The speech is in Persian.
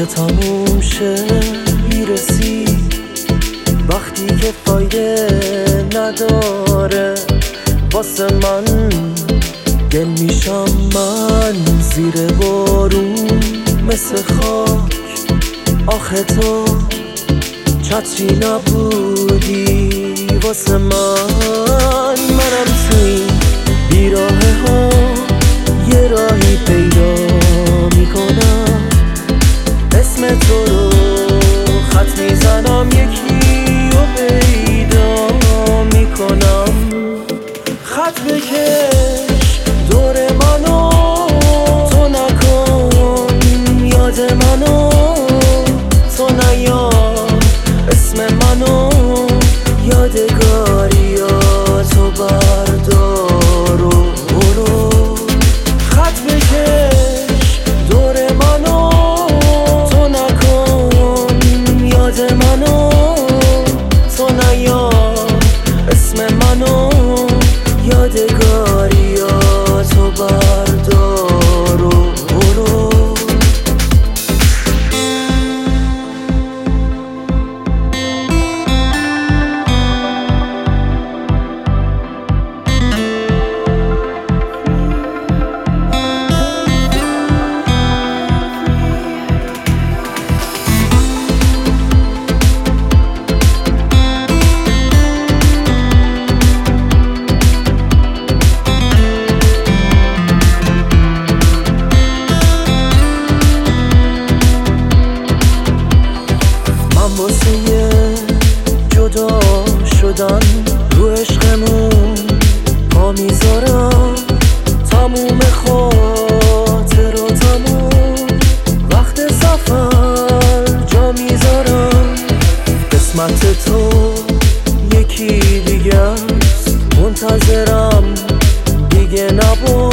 که تموم شه میرسی وقتی که فایده نداره واسه من گل میشم من زیر بارون مثل خاک آخه تو چتری نبودی واسه منم تو این بیراهه ها یه راهی پیدا میکنم اسم تو رو خط میزنم یکی رو پیدا میکنم خط بکش دور منو تو نکن یاد منو تو نیار اسم منو یادگاریاتو بردار و برو خط بکش دور منو تو نکن یاد منو تو نیار اسم منو یادگاریاتو بردار و برو واسه جدا شدن رو عشقمون پا میذارم تموم خاطراتمون وقت سفر جا میذارم قسمت تو یکی دیگه است منتظرم دیگه نبود